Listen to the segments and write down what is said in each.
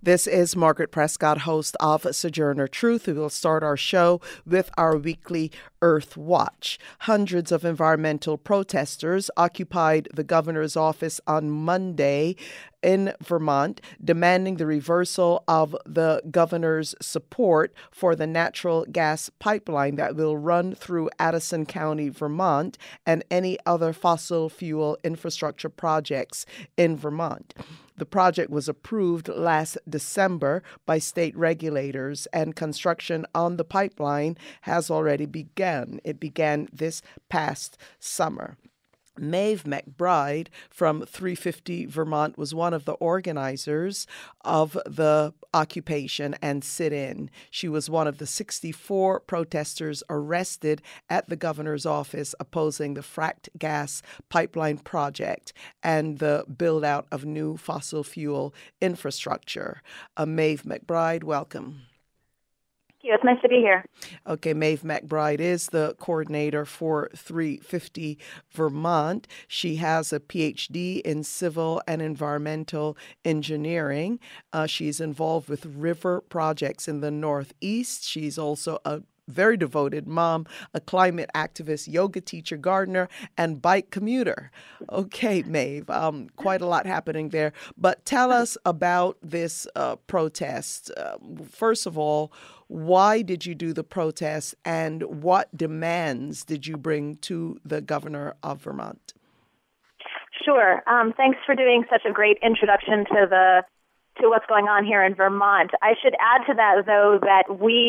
This is Margaret Prescott, host of Sojourner Truth. We will start our show with our weekly Earth Watch. Hundreds of environmental protesters occupied the governor's office on Monday in Vermont, demanding the reversal of the governor's support for the natural gas pipeline that will run through Addison County, Vermont, and any other fossil fuel infrastructure projects in Vermont. The project was approved last December by state regulators, and construction on the pipeline has already begun. It began this past summer. Maeve McBride from 350 Vermont was one of the organizers of the occupation and sit-in. She was one of the 64 protesters arrested at the governor's office opposing the fracked gas pipeline project and the build-out of new fossil fuel infrastructure. Maeve McBride, welcome. Thank you. It's nice to be here. Okay, Maeve McBride is the coordinator for 350 Vermont. She has a PhD in civil and environmental engineering. She's involved with river projects in the Northeast. She's also a very devoted mom, a climate activist, yoga teacher, gardener, and bike commuter. Okay, Maeve, quite a lot happening there. But tell us about this protest. First of all, why did you do the protest, and what demands did you bring to the governor of Vermont? Sure. Thanks for doing such a great introduction to what's going on here in Vermont. I should add to that, though, that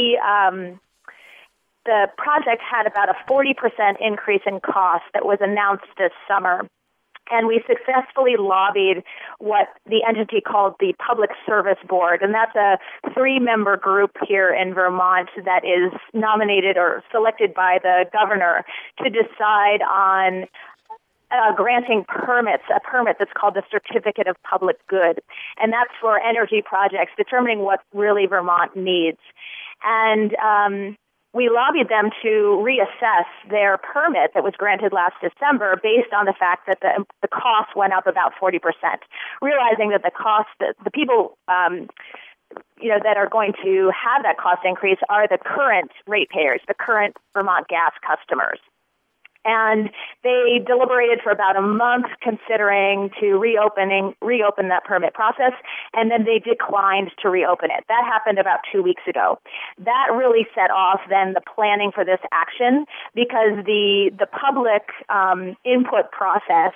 the project had about a 40% increase in cost that was announced this summer. And we successfully lobbied what the entity called the Public Service Board. And that's a 3-member group here in Vermont that is nominated or selected by the governor to decide on granting a permit that's called the Certificate of Public Good. And that's for energy projects, determining what really Vermont needs. And we lobbied them to reassess their permit that was granted last December based on the fact that the cost went up about 40%, realizing that the people that are going to have that cost increase are the current ratepayers, the current Vermont gas customers. And they deliberated for about a month, considering to reopen that permit process, and then they declined to reopen it. That happened about 2 weeks ago. That really set off then the planning for this action, because the public input process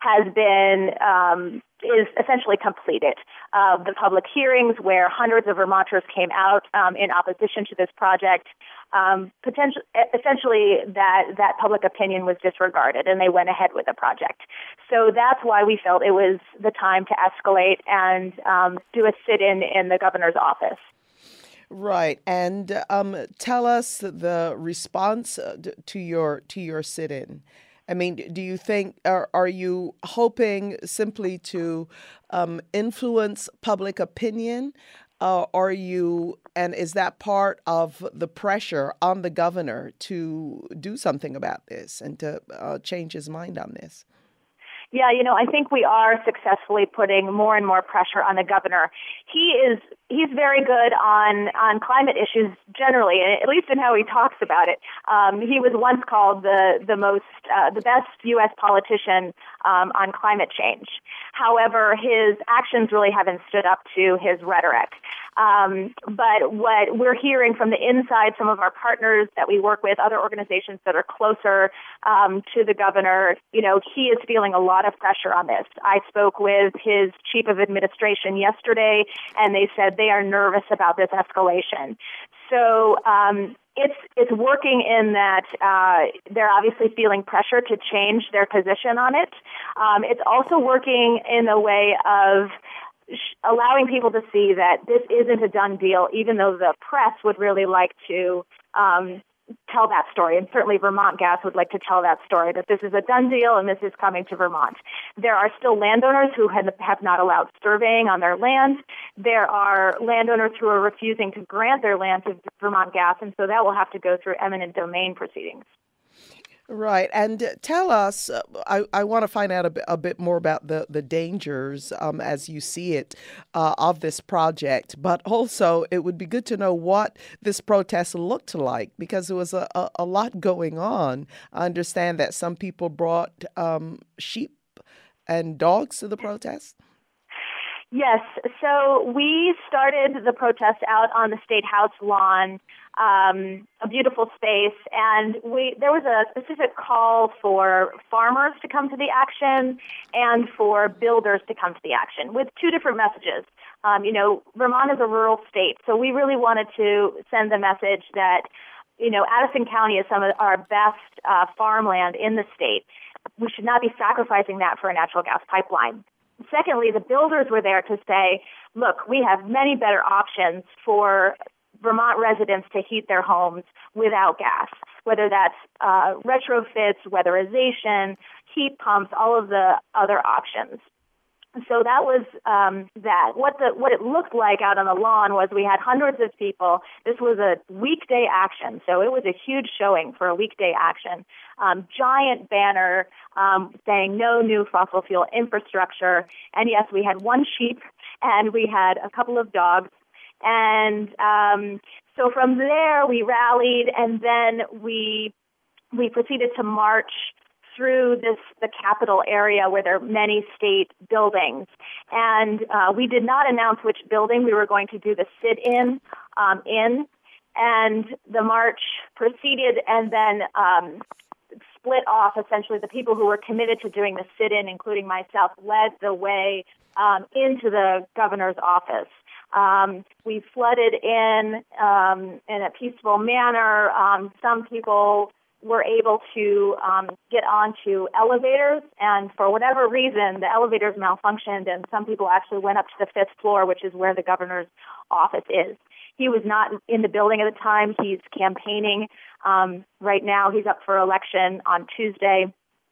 is essentially completed. The public hearings where hundreds of Vermonters came out in opposition to this project, essentially that public opinion was disregarded, and they went ahead with the project. So that's why we felt it was the time to escalate and do a sit-in in the governor's office. Right, and tell us the response to your sit-in. I mean, do you think, are you hoping simply to influence public opinion? And is that part of the pressure on the governor to do something about this and to change his mind on this? Yeah, I think we are successfully putting more and more pressure on the governor. He's very good on climate issues generally, at least in how he talks about it. He was once called the best U.S. politician on climate change. However, his actions really haven't stood up to his rhetoric. But what we're hearing from the inside, some of our partners that we work with, other organizations that are closer to the governor, he is feeling a lot of pressure on this. I spoke with his chief of administration yesterday, and they said they are nervous about this escalation. So it's working in that they're obviously feeling pressure to change their position on it. It's also working in a way of allowing people to see that this isn't a done deal, even though the press would really like to tell that story. And certainly Vermont Gas would like to tell that story, that this is a done deal and this is coming to Vermont. There are still landowners who have not allowed surveying on their land. There are landowners who are refusing to grant their land to Vermont Gas, and so that will have to go through eminent domain proceedings. Right. And tell us, I want to find out a bit more about the dangers as you see it of this project, but also it would be good to know what this protest looked like because there was a lot going on. I understand that some people brought sheep and dogs to the protest. Yes. So we started the protest out on the State House lawn, a beautiful space, and there was a specific call for farmers to come to the action and for builders to come to the action with two different messages. Vermont is a rural state, so we really wanted to send the message that, Addison County is some of our best farmland in the state. We should not be sacrificing that for a natural gas pipeline. Secondly, the builders were there to say, look, we have many better options for Vermont residents to heat their homes without gas, whether that's retrofits, weatherization, heat pumps, all of the other options. So that was that. What it looked like out on the lawn was we had hundreds of people. This was a weekday action, so it was a huge showing for a weekday action. Giant banner saying no new fossil fuel infrastructure. And yes, we had one sheep and we had a couple of dogs. And so from there we rallied, and then we proceeded to march through the Capitol area where there are many state buildings. And we did not announce which building we were going to do the sit-in in. And the march proceeded and then split off. Essentially, the people who were committed to doing the sit-in, including myself, led the way into the governor's office. We flooded in a peaceful manner. Some people were able to get onto elevators, and for whatever reason, the elevators malfunctioned, and some people actually went up to the fifth floor, which is where the governor's office is. He was not in the building at the time. He's campaigning. Right now, he's up for election on Tuesday.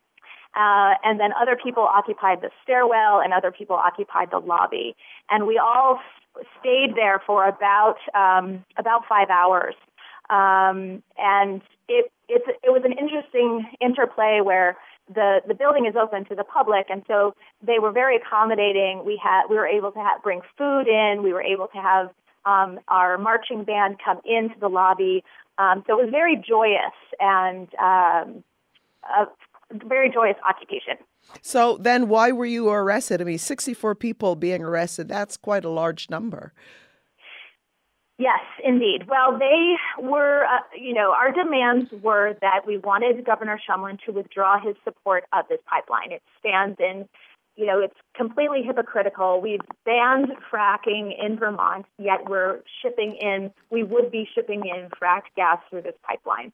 And then other people occupied the stairwell, and other people occupied the lobby. And we all stayed there for about 5 hours. And it was an interesting interplay where the building is open to the public, and so they were very accommodating. We were able to bring food in. We were able to have our marching band come into the lobby. So it was very joyous and a very joyous occupation. So then why were you arrested? I mean, 64 people being arrested, that's quite a large number. Yes, indeed. Well, they were, our demands were that we wanted Governor Shumlin to withdraw his support of this pipeline. It stands in, it's completely hypocritical. We've banned fracking in Vermont, yet we would be shipping in fracked gas through this pipeline.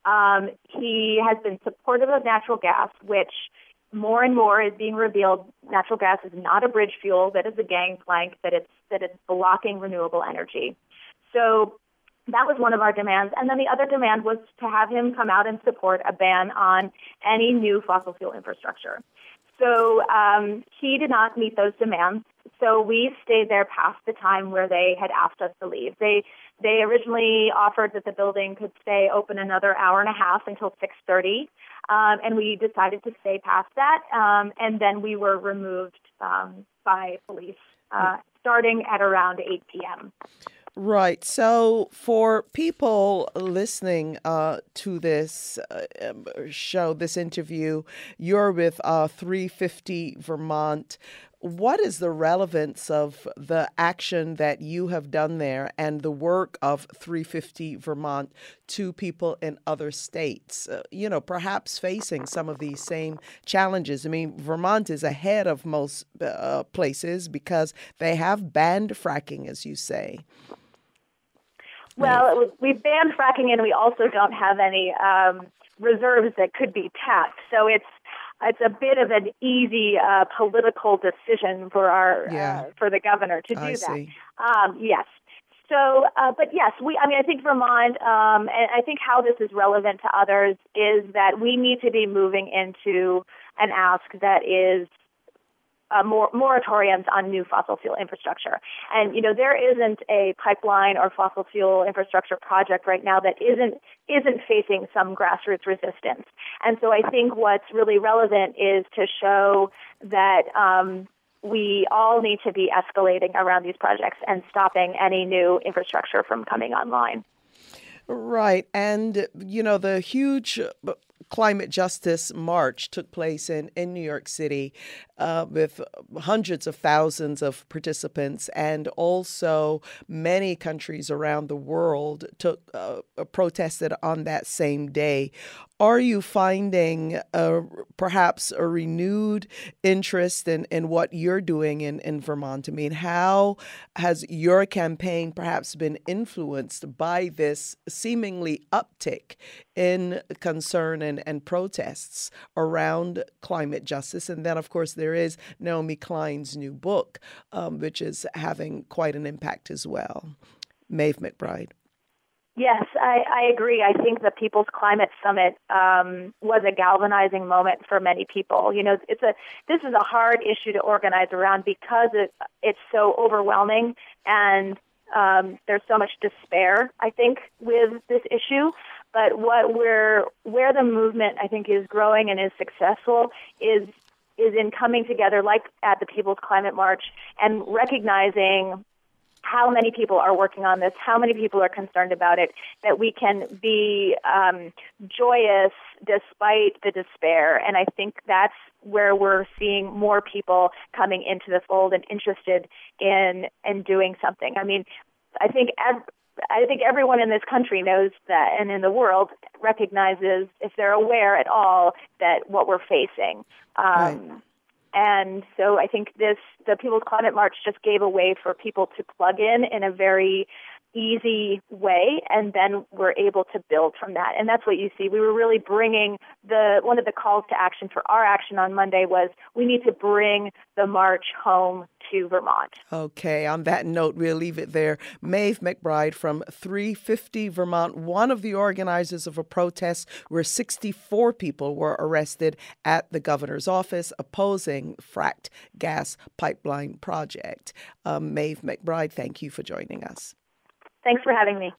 He has been supportive of natural gas, which more and more is being revealed. Natural gas is not a bridge fuel, that is a gangplank, that it's blocking renewable energy. So that was one of our demands. And then the other demand was to have him come out and support a ban on any new fossil fuel infrastructure. So he did not meet those demands. So we stayed there past the time where they had asked us to leave. They originally offered that the building could stay open another hour and a half until 6:30, and we decided to stay past that. And then we were removed by police starting at around 8 p.m. Right. So for people listening to this show, this interview, you're with 350 Vermont. What is the relevance of the action that you have done there and the work of 350 Vermont to people in other states, perhaps facing some of these same challenges? I mean, Vermont is ahead of most places because they have banned fracking, as you say. Well, we banned fracking, and we also don't have any reserves that could be tapped. So it's a bit of an easy political decision for for the governor to do that. See. Yes. So, but yes, I think Vermont, and I think how this is relevant to others is that we need to be moving into an ask that is moratoriums on new fossil fuel infrastructure. And, there isn't a pipeline or fossil fuel infrastructure project right now that isn't facing some grassroots resistance. And so I think what's really relevant is to show that we all need to be escalating around these projects and stopping any new infrastructure from coming online. Right. And, the huge climate justice march took place in New York City with hundreds of thousands of participants, and also many countries around the world protested on that same day. Are you finding perhaps a renewed interest in what you're doing in Vermont? I mean, how has your campaign perhaps been influenced by this seemingly uptick in concern and protests around climate justice? And then, of course, there is Naomi Klein's new book, which is having quite an impact as well. Maeve McBride. Yes, I agree. I think the People's Climate Summit was a galvanizing moment for many people. This is a hard issue to organize around because it's so overwhelming, and there's so much despair, I think, with this issue. But where the movement, I think, is growing and is successful is in coming together, like at the People's Climate March, and recognizing how many people are working on this, how many people are concerned about it, that we can be joyous despite the despair. And I think that's where we're seeing more people coming into the fold and interested in doing something. I mean, I think everyone in this country knows that, and in the world recognizes, if they're aware at all, that what we're facing. Right. And so I think the People's Climate March just gave a way for people to plug in a very easy way, and then we're able to build from that. And that's what you see. We were really bringing one of the calls to action for our action on Monday was we need to bring the march home to Vermont. Okay, on that note, we'll leave it there. Maeve McBride from 350 Vermont, one of the organizers of a protest where 64 people were arrested at the governor's office opposing fracked gas pipeline project. Maeve McBride, thank you for joining us. Thanks for having me.